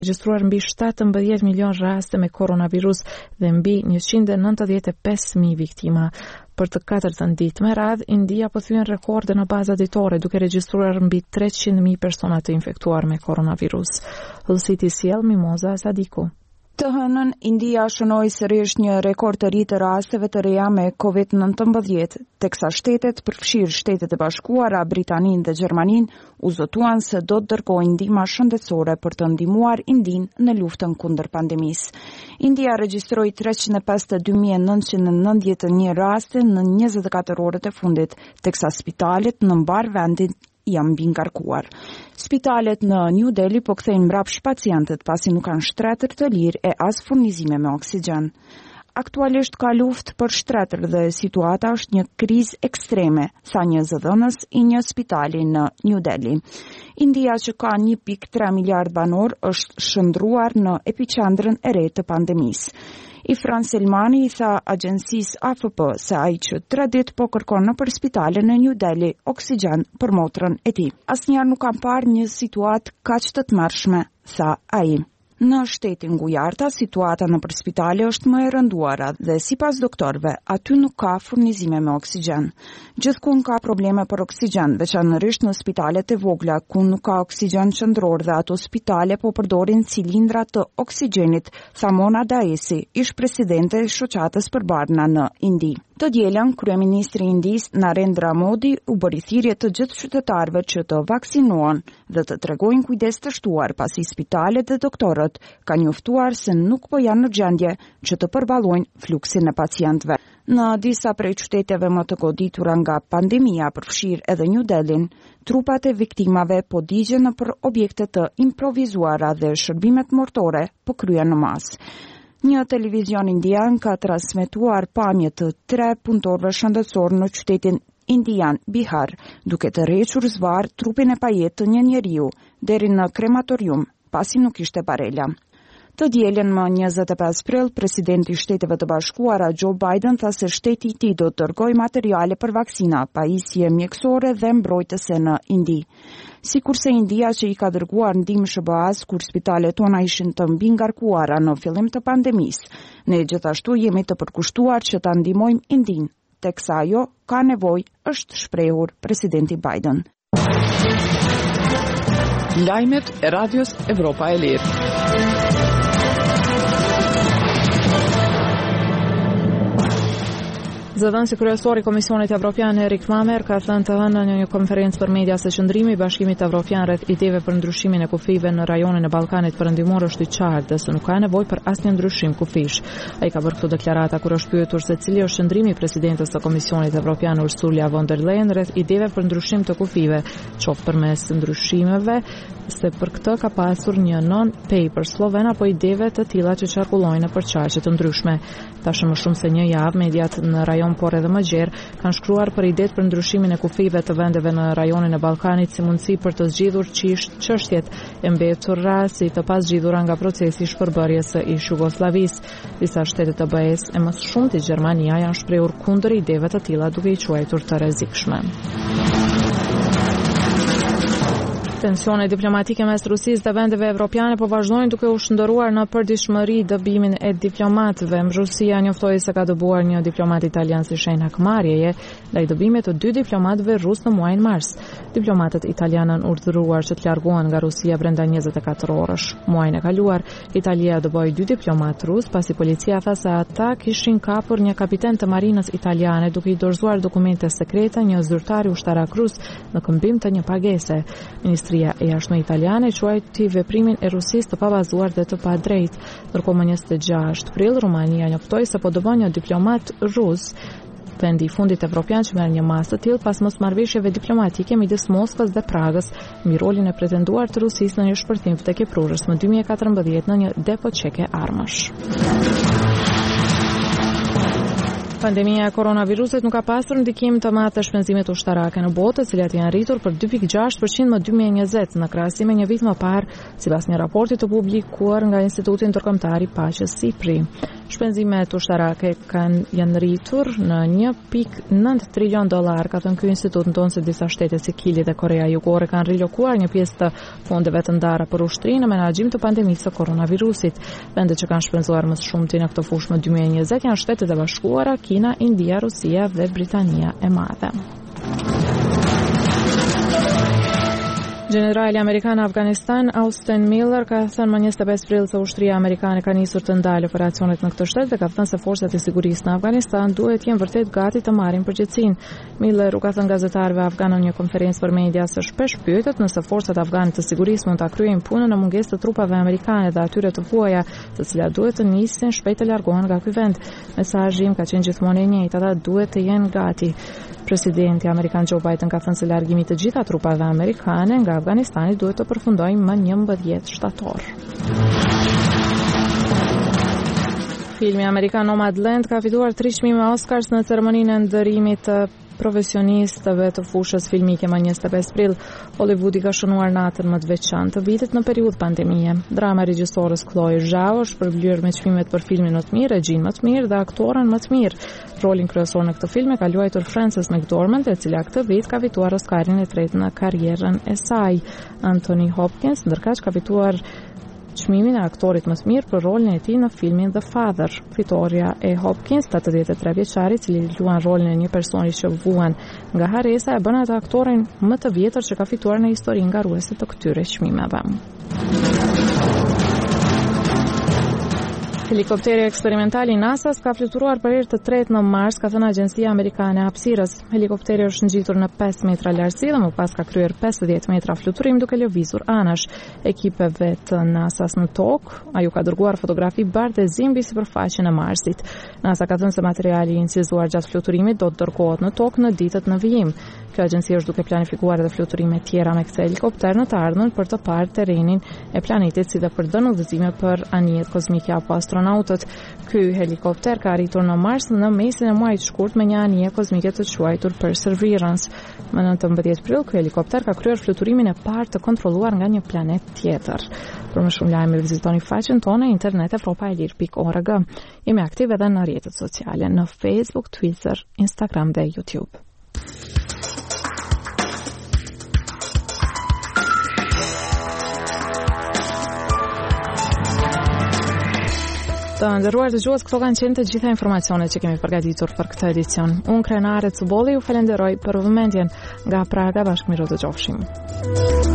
Regjistruar mbi 17 milion raste me koronavirus dhe mbi 195.000 viktima. Për të katërtën ditë me radhë, India po thyen rekorde në baza ditore, duke regjistruar mbi 300.000 persona të infektuar me koronavirus. Hullësiti sjell Mimoza Sadiku. Të hënën, India shënoi sërish një rekord të ri të rasteve të reja me COVID-19, teksa shtetet, përfshirë Shtetet e Bashkuara, Britaninë dhe Gjermaninë, u zotuan se do të dërgojnë ndihma shëndetësore për të ndihmuar Indinë në luftën kundër pandemisë. India regjistroi 352.991 raste në 24 orët e fundit, teksa spitalet në mbar vendin janë mbi ngarkuar. Spitalet në New Delhi po kthejnë mbrapsht pacientët pasi nuk kanë shtretër të lirë e as furnizime me oksigjen. Aktualisht ka luftë për shtretër dhe situata është një krizë ekstreme, sa një zëdhënës i një spitali në New Delhi. India, që ka 1.3 miliard banor, është shndruar në epiqendrën e re të pandemisë. Ifran Selmani i tha agjencisë AFP se ai që 3 ditë po kërkon nëpër spitale në New Delhi oksigjen për motrën e tij. Asnjëherë nuk kam parë një situatë kaq të tmerrshme, tha ai. Në shtetin Gujarta, situata nëpër spitale është më e rënduara dhe sipas doktorëve, aty nuk ka furnizime me oksigjen. Gjithkund ka probleme për oksigjen, veçanërisht në spitalet e vogla ku nuk ka oksigjen qendror dhe ato spitale po përdorin cilindra të oksigjenit, tha Mona Daesi, ish presidente e shoqatës për Barna në Indi. Të dielën, kryeministri i Indisë Narendra Modi u bëri thirrje të gjithë qytetarëve që të vaksinohen dhe të tregojnë kujdes të shtuar pasi spitalet dhe doktorët kanë njoftuar se nuk po janë në gjendje që të përballojnë fluksin e pacientëve. Në disa prej qyteteve më të goditura nga pandemia, përfshirë edhe New Delhin, trupat e viktimave po digjen nëpër objekte të improvizuara dhe shërbimet mortore po kryen në masë. Një televizion indian ka transmetuar pamje të 3 punëtorëve shëndetësor në qytetin indian Bihar, duke të rrequr zvarr trupin e pajet të një njeriu deri në krematorium, pasi nuk ishte barela. Të dielën më 25 prill, presidenti i Shteteve të Bashkuara Joe Biden tha se shteti i tij do të dërgojë materiale për vaksina, pajisje mjekësore dhe mbrojtëse në Indi. Sikurse India që i ka dërguar ndihmë SBA-s kur spitalet tona ishin të mbi ngarkuara në fillim të pandemisë, ne gjithashtu jemi të përkushtuar që ta ndihmojmë Indinë, teksa ajo ka nevojë, është shprehur presidenti Biden. Lajmet e Radios Evropa e Lirë. Zëdhënësi kryesori i Komisionit Evropian Erik Mamer ka thënë të hënën në një konferencë për media se qëndrimi i Bashkimit Evropian rreth ideve për ndryshimin e kufive në rajonin e Ballkanit perëndimor është i qartë dhe se nuk ka nevojë për asnjë ndryshim kufish. Ai ka bërë këtë deklarata kur është pyetur se cili është qëndrimi i presidentes së Komisionit Evropian Ursula von der Leyen rreth ideve për ndryshim të kufive, qoftë përmes ndryshimeve, se për këtë ka pasur një non-paper sloven apo ideve të tilla që qarkullojnë në përçarje të ndryshme. Tashmë më shumë se një javë, mediat në rajon por edhe më gjerë kanë shkruar për idetë për ndryshimin e kufive të vendeve në rajonin e Ballkanit si mundësi për të zgjidhur çështjet e mbetura si të pazgjidhura nga procesi i shpërbërjes së Jugosllavisë. Disa shtete të BE-s e më shumti Gjermania janë shprehur kundër ideve të tilla duke i quajtur të rrezikshme. Tensione diplomatike mes Rusisë dhe vendeve evropiane po vazhdojnë duke u shndërruar në përditshmëri dëbimin e diplomatëve. Rusia njoftoi se ka dëbuar një diplomat italian si shenjë hakmarrjeje ndaj dëbimit të 2 diplomatëve rus në muajin mars. Diplomatët italianë janë urdhëruar që të largohen nga Rusia brenda 24 orësh. Muajin e kaluar, Italia dëboi 2 diplomatë rus pasi policia tha se ata kishin kapur një kapiten të marinës italiane duke i dorëzuar dokumente sekrete një zyrtari ushtarak rus në këmbim të një pagese. Ministria e jashtme italiane quajti veprimin e Rusisë të pabazuar dhe të padrejtë. Ndërkohë më 26 prill, Rumania njoftoi se po dëbon një diplomat rus. Vendi i fundit evropian që merr një masë të tillë pas mosmarrëveshjeve diplomatike midis Moskës dhe Pragës mbi rolin e pretenduar të Rusisë në një shpërthim vdekjeprurës më 2014 në një depo çeke armësh. Pandemia e koronavirusit nuk ka pasur ndikim të madh të shpenzimit ushtarake në botë, të cilat janë rritur për 2.6% më 2020 në krahasim me një vit më parë, sipas një raporti të publikuar nga Instituti Ndërkombëtar i Paqes SIPRI. Shpenzimet ushtarake janë rritur në 1.9 trilion dollar, ka thënë ky institut, në tonë se disa shtete si Kili dhe Korea Jugore kanë rilokuar një pjesë të fondeve të ndara për ushtri në menaxhim të pandemisë së koronavirusit. Vendet që kanë shpenzuar më shumti në këtë fushë më 2020 janë Shtetet e Bashkuara, Kina, India, Rusia dhe Britania e Madhe. Generali amerikan në Afganistan, Austin Miller, ka thënë më 25 prill se ushtria amerikane ka nisur të ndalë operacionet në këtë shtet dhe ka thënë se forcat e sigurisë në Afganistan duhet jenë vërtet gati të marrin përgjegjësinë. Miller u ka thënë gazetarëve afganë në një konferencë për media se shpesh pyetet nëse forcat afgane të sigurisë mund ta kryejnë punën në mungesë të trupave amerikane dhe atyre të huaja, të cilat duhet të nisin shpejt të largohen nga ky vend. Mesazhi im ka qenë gjithmonë i njëjtë, ata duhet të jenë gati. Presidenti amerikan Joe Biden ka thënë se largimi të gjitha trupave amerikane nga Afganistani duhet të përfundojë më 11 shtator. Filmi amerikan Nomadland ka fituar 3 çmime Oscars në ceremoninë e ndërimit të profesionistëve të fushës filmike më 25 prill. Hollywoodi ka shënuar natën më të veçantë të vitit në periudhë pandemie. Drama e regjisores Chloe Zhao është përblyer me çmimet për filmin më të mirë, regjinë më të mirë dhe aktoren më të mirë. Rolin kryesor në këtë film e ka luajtur Frances McDormand, e cila këtë vit ka fituar Oscarin e tretë në karrierën e saj. Anthony Hopkins ndërkaq ka fituar çmimin e aktorit më të mirë për rolin e tij në filmin The Father. Fitoria e Hopkins, 83 vjeçari, i cili luan rolin e një personi që vuan nga harresa, e bën atë aktorin më të vjetër që ka fituar në historinë ngaruese të këtyre çmimeve. Helikopteri eksperimental i NASA-s ka fluturuar për herë të tretë në Mars, ka thënë Agjencia Amerikane e Hapësirës. Helikopteri është ngjitur në 5 metra lartësi dhe më pas ka kryer 50 metra fluturim duke lëvizur anash. Ekipeve të NASA-s në tokë, ajo ka dërguar fotografi bardhë e zi mbi sipërfaqen e Marsit. NASA ka thënë se materiali i incizuar gjatë fluturimit do të dërgohet në tokë në ditët në vijim. Kjo agjenci është duke planifikuar edhe fluturime tjera me këtë helikopter në të ardhmen për të parë terrenin e planetit si dhe për dhënë udhëzime për anijet kozmike apo astronautët. Ky helikopter ka arritur në Mars në mesin e muajit shkurt me një anije kozmike të quajtur Perseverance. Më 19 prill ky helikopter ka kryer fluturimin e parë të kontrolluar nga një planet tjetër. Për më shumë lajme vizitoni faqen tonë në internet evropaelir.org. Jemi aktiv edhe në rrjetet sociale në Facebook, Twitter, Instagram dhe YouTube. Të nderuar dëgjues, këto kanë qenë të gjitha informacionet që kemi përgatitur për këtë edicion. Unë Krenare Cubolli ju falenderoj për vëmendjen. Nga Praga bashkë miro të qofshim.